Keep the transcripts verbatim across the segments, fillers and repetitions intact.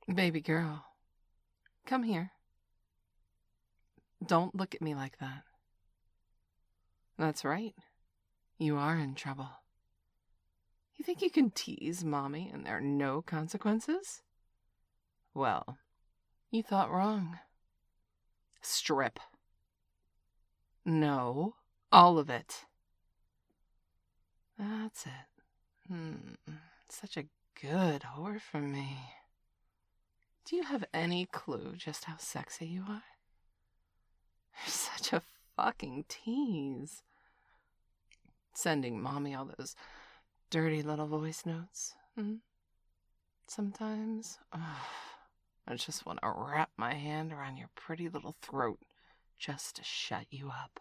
Baby girl, come here. Don't look at me like that. That's right. You are in trouble. You think you can tease Mommy and there are no consequences? Well, you thought wrong. Strip. No, all of it. That's it. Hmm, such a good whore for me. Do you have any clue just how sexy you are? You're such a fucking tease. Sending Mommy all those dirty little voice notes. Hmm? Sometimes, oh, I just want to wrap my hand around your pretty little throat just to shut you up.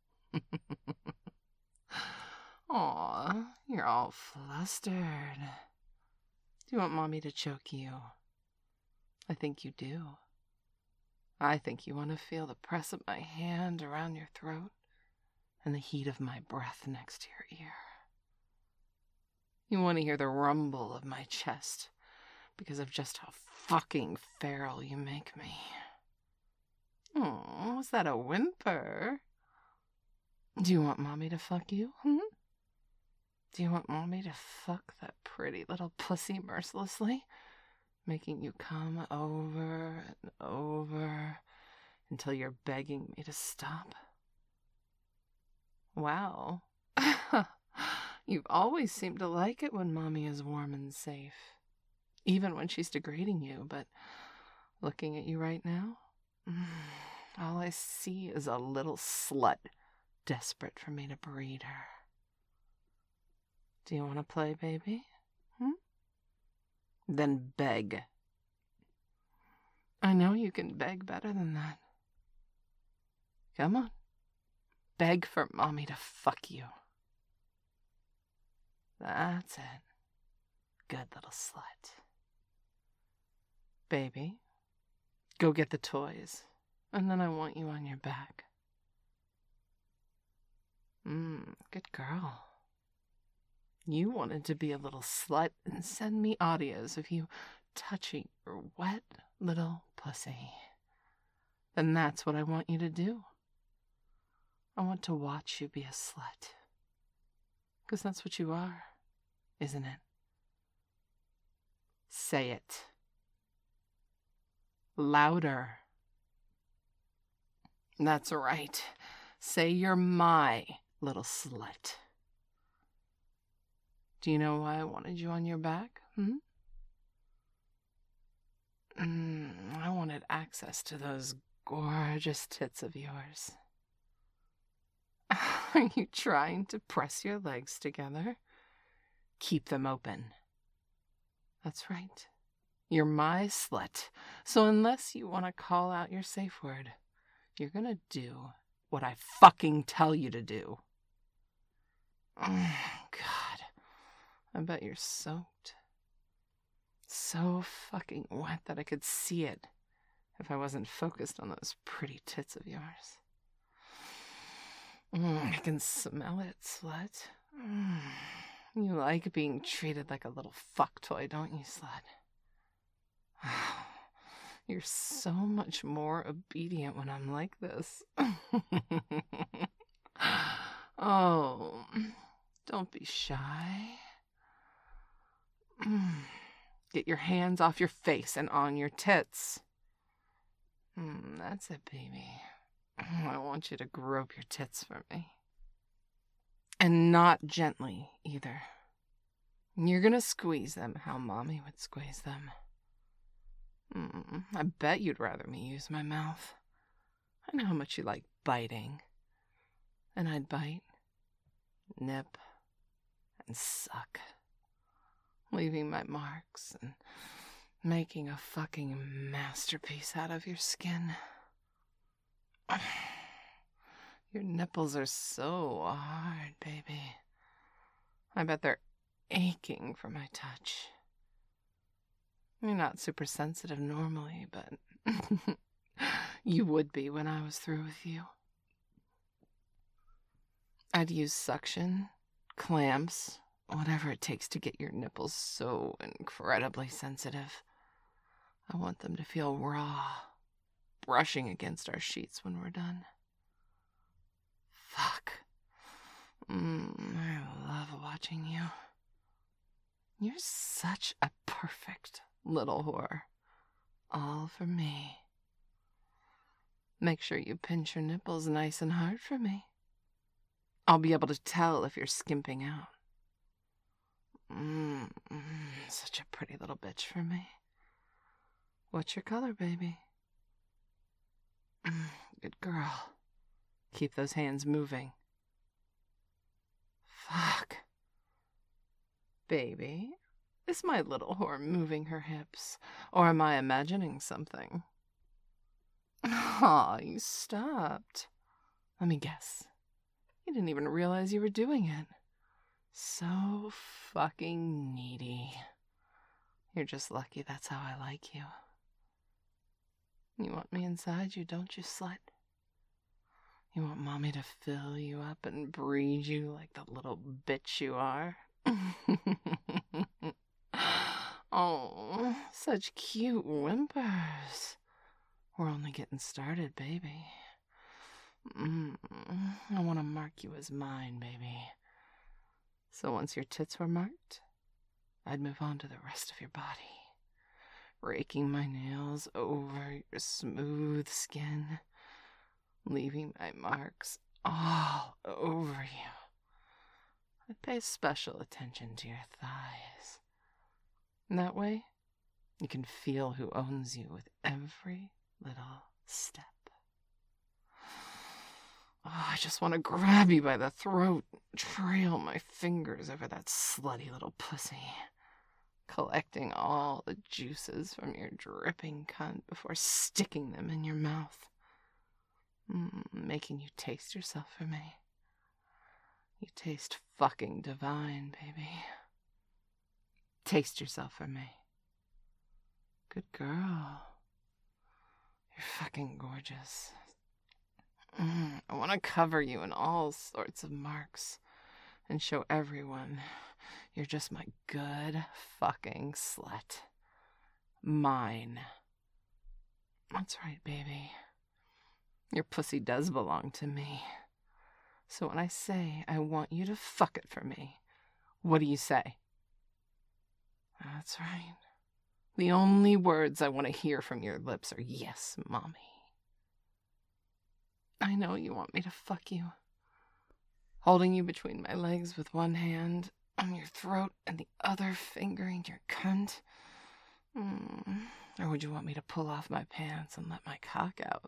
Aw, you're all flustered. Do you want Mommy to choke you? I think you do. I think you want to feel the press of my hand around your throat and the heat of my breath next to your ear. You want to hear the rumble of my chest because of just how fucking feral you make me. Oh, was that a whimper? Do you want Mommy to fuck you? Hmm? Do you want Mommy to fuck that pretty little pussy mercilessly, making you come over and over until you're begging me to stop? Wow. You've always seemed to like it when Mommy is warm and safe, even when she's degrading you, but looking at you right now, all I see is a little slut desperate for me to breed her. Do you want to play, baby? Hmm? Then beg. I know you can beg better than that. Come on. Beg for Mommy to fuck you. That's it. Good little slut. Baby, go get the toys, and then I want you on your back. Mmm, good girl. You wanted to be a little slut and send me audios of you touching your wet little pussy. Then that's what I want you to do. I want to watch you be a slut. Because that's what you are, isn't it? Say it. Louder. That's right. Say you're my little slut. Do you know why I wanted you on your back? Hmm? Mm, I wanted access to those gorgeous tits of yours. Are you trying to press your legs together? Keep them open. That's right. You're my slut. So unless you want to call out your safe word, you're gonna do what I fucking tell you to do. Oh, God. I bet you're soaked. So fucking wet that I could see it if I wasn't focused on those pretty tits of yours. Mm, I can smell it, slut. Mm. You like being treated like a little fuck toy, don't you, slut? You're so much more obedient when I'm like this. Oh, don't be shy. Get your hands off your face and on your tits. Mm, that's it, baby. I want you to grope your tits for me. And not gently, either. You're gonna squeeze them how Mommy would squeeze them. Mm, I bet you'd rather me use my mouth. I know how much you like biting. And I'd bite, nip, and suck, leaving my marks and making a fucking masterpiece out of your skin. Your nipples are so hard, baby. I bet they're aching for my touch. You're not super sensitive normally, but you would be when I was through with you. I'd use suction, clamps, whatever it takes to get your nipples so incredibly sensitive. I want them to feel raw, brushing against our sheets when we're done. Fuck. Mm, I love watching you. You're such a perfect little whore. All for me. Make sure you pinch your nipples nice and hard for me. I'll be able to tell if you're skimping out. Mm, mm, such a pretty little bitch for me. What's your color, baby? Mm, good girl. Keep those hands moving. Fuck. Baby, is my little whore moving her hips, or am I imagining something? Aw, you stopped. Let me guess. You didn't even realize you were doing it. So fucking needy. You're just lucky that's how I like you. You want me inside you, don't you, slut? You want mommy to fill you up and breed you like the little bitch you are? Oh, such cute whimpers. We're only getting started, baby. Mm, I want to mark you as mine, baby. So once your tits were marked, I'd move on to the rest of your body, raking my nails over your smooth skin, leaving my marks all over you. I'd pay special attention to your thighs. And that way, you can feel who owns you with every little step. Oh, I just want to grab you by the throat, trail my fingers over that slutty little pussy, collecting all the juices from your dripping cunt before sticking them in your mouth, mm, making you taste yourself for me. You taste fucking divine, baby. Taste yourself for me. Good girl. You're fucking gorgeous. Mm, I want to cover you in all sorts of marks and show everyone you're just my good fucking slut. Mine. That's right, baby. Your pussy does belong to me. So when I say I want you to fuck it for me, what do you say? That's right. The only words I want to hear from your lips are yes, mommy. I know you want me to fuck you. Holding you between my legs with one hand on your throat and the other fingering your cunt. Mm. Or would you want me to pull off my pants and let my cock out?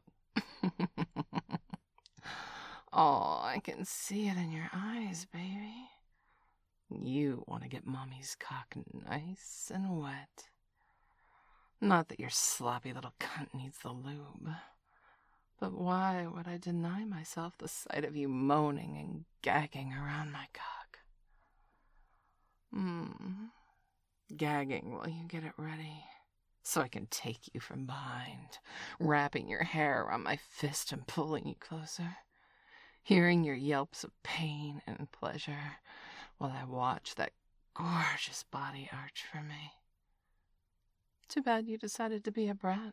Oh, I can see it in your eyes, baby. You want to get mommy's cock nice and wet. Not that your sloppy little cunt needs the lube. But why would I deny myself the sight of you moaning and gagging around my cock? Hmm. Gagging while you get it ready, so I can take you from behind, wrapping your hair around my fist and pulling you closer, hearing your yelps of pain and pleasure while I watch that gorgeous body arch for me. Too bad you decided to be a brat.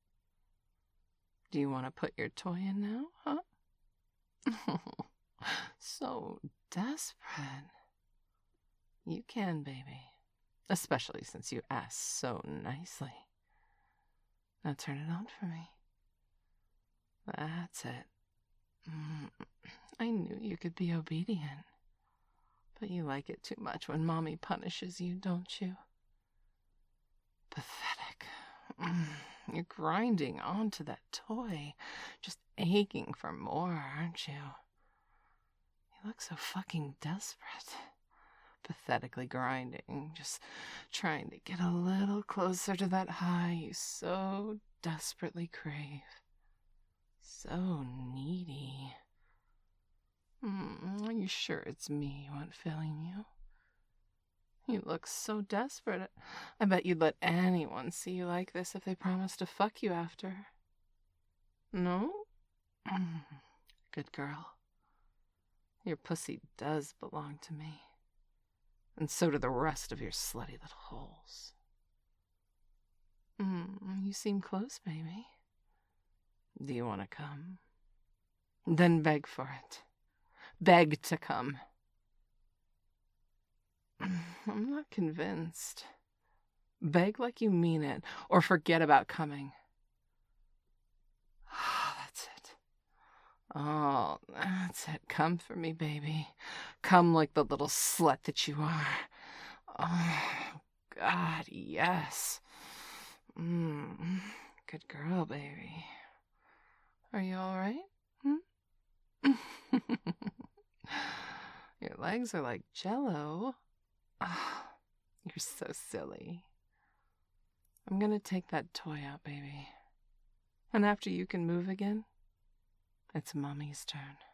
Do you want to put your toy in now, huh? So desperate. You can, baby. Especially since you asked so nicely. Now turn it on for me. That's it. Mm, I knew you could be obedient. But you like it too much when mommy punishes you, don't you? Pathetic. Mm, you're grinding onto that toy, just aching for more, aren't you? You look so fucking desperate. Pathetically grinding, just trying to get a little closer to that high you so desperately crave. So needy. Mm, are you sure it's me you want filling you? You look so desperate. I bet you'd let anyone see you like this if they promised to fuck you after. No? Mm, good girl. Your pussy does belong to me. And so do the rest of your slutty little holes. Mm, You seem close, baby. Do you want to come? Then beg for it. Beg to come. I'm not convinced. Beg like you mean it, or forget about coming. That's it. Oh, that's it. Come for me, baby. Come like the little slut that you are. Oh, God, yes. Mm, good girl, baby. Are you all right? Hmm? Your legs are like Jell-O. Oh, you're so silly. I'm gonna take that toy out, baby. And after you can move again, it's Mommy's turn.